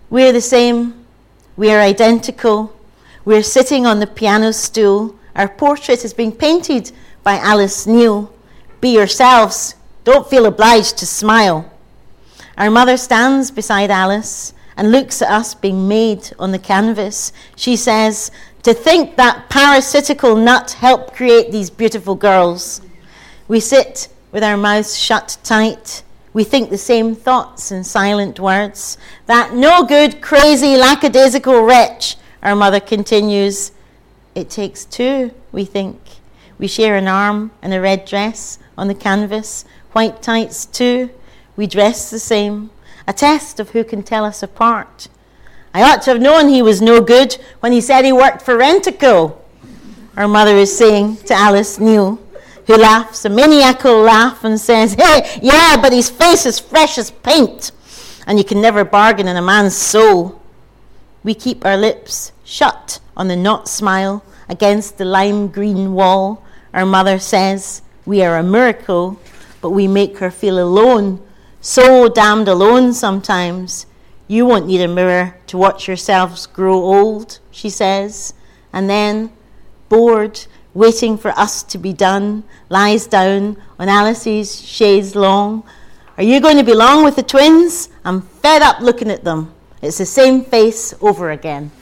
We're the same. We're identical. We're sitting on the piano stool. Our portrait is being painted by Alice Neal. Be yourselves. Don't feel obliged to smile. Our mother stands beside Alice and looks at us being made on the canvas. She says, to think that parasitical nut helped create these beautiful girls. We sit with our mouths shut tight. We think the same thoughts in silent words. That no good, crazy, lackadaisical wretch, our mother continues. It takes two, we think. We share an arm and a red dress on the canvas, white tights too. We dress the same, a test of who can tell us apart. I ought to have known he was no good when he said he worked for Rentokil, our mother is saying to Alice Neal, who laughs a maniacal laugh and says, hey, yeah, but his face is fresh as paint, and you can never bargain in a man's soul. We keep our lips shut on the not smile against the lime green wall. Our mother says, we are a miracle, but we make her feel alone, so damned alone sometimes. You won't need a mirror to watch yourselves grow old, she says, and then, bored, waiting for us to be done, lies down on Alice's chaise longue. Are you going to belong with the twins? I'm fed up looking at them. It's the same face over again.